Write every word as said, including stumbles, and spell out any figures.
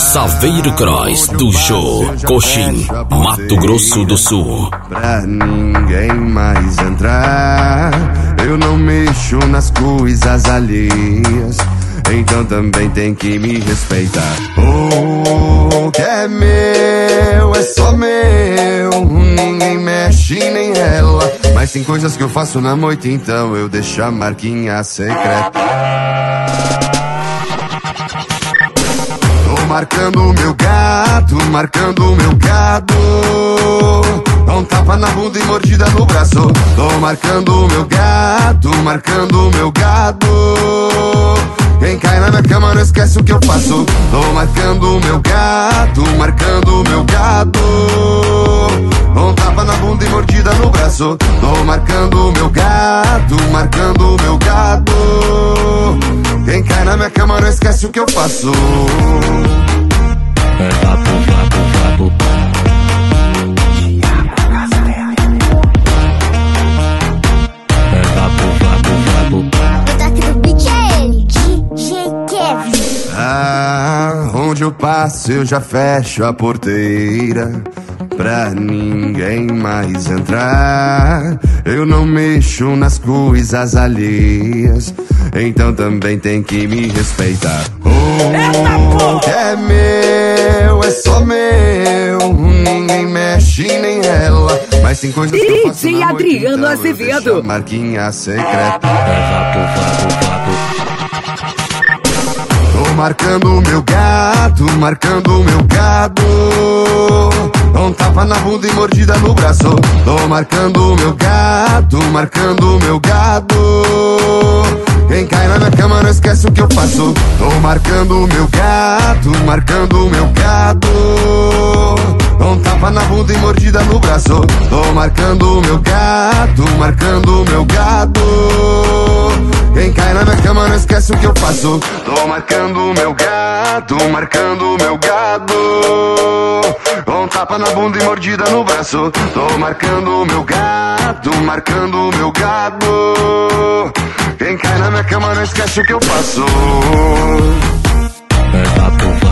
Saveiro Cross do Jô, Coxim, Mato Grosso do Sul. Pra ninguém mais entrar, eu não mexo nas coisas alheias, então também tem que me respeitar. O que é meu é só meu, ninguém mexe nem ela. Mas tem coisas que eu faço na noite, então eu deixo a marquinha secreta. Tô marcando o meu gato, marcando o meu gado. Dá um tapa na bunda e mordida no braço. Tô marcando o meu gato, marcando o meu gado. Quem cai na minha cama não esquece o que eu faço. Tô marcando o meu gato, marcando o meu gado. Um tapa na bunda e mordida no braço. Tô marcando o meu gato, marcando o meu gado. Quem cai na minha cama não esquece o que eu faço. É vapo, vapo, vapo. É vapo, vapo, vapo. O toque do beat é ele, D J Kevin. Ah, onde eu passo eu já fecho a porteira pra ninguém mais entrar. Eu não mexo nas coisas alheias, então também tem que me respeitar. O que é meu é só meu, ninguém mexe nem ela. Mas tem coisas que eu faço D J na noite, Adriano então eu Azevedo. deixo a marquinha secreta. É vapo, vapo, vapo. Tô marcando o meu gato, marcando o meu gado. Dá um tapa na bunda e mordida no braço. Tô marcando o meu gato, marcando o meu gado. Quem cai na minha cama não esquece o que eu faço. Tô marcando o meu gato, marcando o meu gado. Dá um tapa na bunda e mordida no braço. Tô marcando o meu gato, marcando o meu gado. Quem cai na minha cama não esquece o que eu faço. Tô marcando o meu gato, marcando o meu gado. Com um tapa na bunda e mordida no braço. Tô marcando o meu gato, marcando o meu gado. Quem cai na minha cama não esquece o que eu faço. É vapo, vapo.